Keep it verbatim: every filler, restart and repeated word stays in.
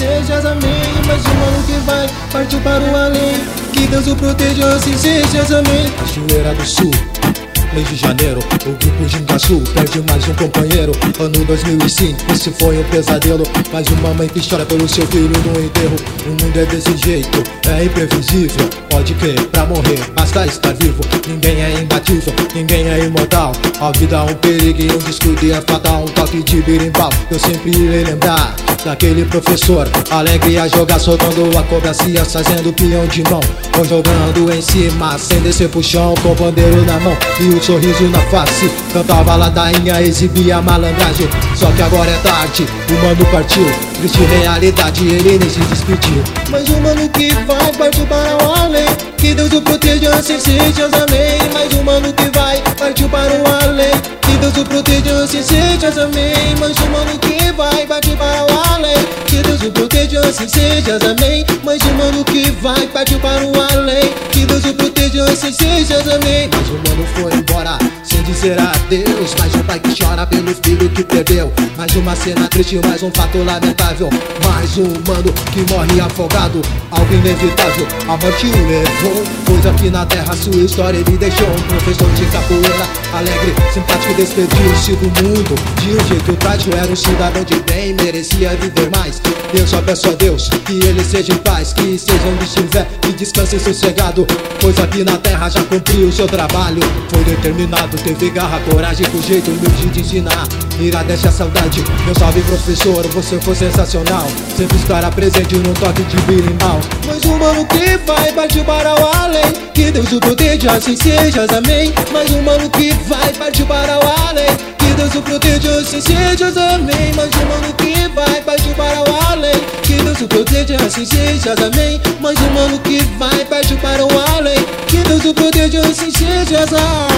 sejas amém. Mais um mano que vai, partiu para o além. Que Deus o proteja, assim sejas amém. Cachoeira do Sul, mês de janeiro, o grupo Gingaçu perde mais um companheiro. Ano dois mil e cinco, esse foi um pesadelo. Mais uma mãe que chora pelo seu filho no enterro. O mundo é desse jeito, é imprevisível. Pode crer, pra morrer, basta estar vivo. Ninguém é imbatível, ninguém é imortal. A vida é um perigo e um descuido é fatal. Um toque de birimbau, eu sempre irei lembrar daquele professor alegre a jogar, soltando acrobacias, fazendo peão de mão, ou jogando em cima, sem descer pro chão, com o bandeiro na mão e o sorriso na face. Cantava ladainha, exibia malandragem. Só que agora é tarde, o mano partiu. Triste realidade, ele nem se despediu. Mas o mano que vai, partiu para o além. Que Deus o proteja, assim sejas amém. Mais um mano que vai, partiu para o além. Que Deus o proteja, assim sejas amém. Mais um mano que vai, partiu para o além. Que Deus o proteja, assim sejas amém. Mais um mano que vai, partiu para o além. Que Deus o proteja, assim sejas amém. Mais um mano foi embora, sem dizer adeus. Mais um pai que chora pelo filho que perdeu. Mais uma cena triste, mais um fato lamentável. Mais um mano que morre afogado, algo inevitável, a morte o levou. Pois aqui na terra sua história ele deixou. Um professor de capoeira, alegre, simpático, despediu-se do mundo de um jeito trágico. Era um cidadão de bem, merecia viver mais. Eu só peço a Deus que ele seja em paz, que seja onde estiver, que descanse sossegado. Pois aqui na terra já cumpriu o seu trabalho. Foi determinado, teve garra, coragem, com jeito humilde de ensinar. Irá deixar saudade, meu salve professor, você foi sensacional. Sempre estará presente num toque de birimbau. Mas um mano que vai, partiu para o além. Que Deus o proteja, assim sejas amém. Mais um mano que vai, partiu para o além. Que Deus o proteja, assim sejas amém. Mais um mano que vai, partiu para o além. Que Deus o proteja, assim sejas amém. Mais um mano que vai, partiu para o além. Que Deus o proteja, assim sejas amém.